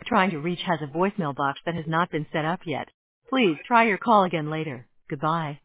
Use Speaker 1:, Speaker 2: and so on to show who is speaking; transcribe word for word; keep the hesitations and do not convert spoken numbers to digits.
Speaker 1: trying to reach has a voicemail box that has not been set up yet. Please try your call again later. Goodbye.